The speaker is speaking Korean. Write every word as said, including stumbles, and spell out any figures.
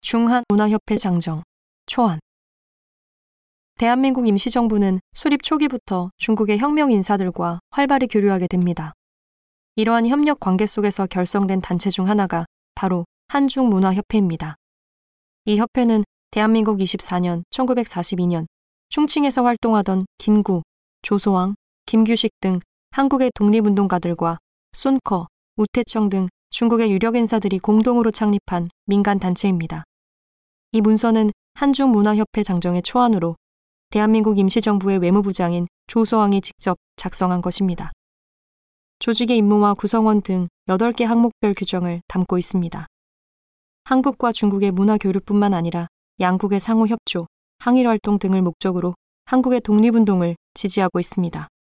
중한문화협회 장정, 초안. 대한민국 임시정부는 수립 초기부터 중국의 혁명 인사들과 활발히 교류하게 됩니다. 이러한 협력 관계 속에서 결성된 단체 중 하나가 바로 한중문화협회입니다. 이 협회는 대한민국 이십사 년 천구백사십이 년 충칭에서 활동하던 김구, 조소왕, 김규식 등 한국의 독립운동가들과 순커, 우태청 등 중국의 유력 인사들이 공동으로 창립한 민간단체입니다. 이 문서는 한중문화협회 장정의 초안으로 대한민국 임시정부의 외무부장인 조소왕이 직접 작성한 것입니다. 조직의 임무와 구성원 등 여덟 개 항목별 규정을 담고 있습니다. 한국과 중국의 문화교류뿐만 아니라 양국의 상호협조, 항일활동 등을 목적으로 한국의 독립운동을 지지하고 있습니다.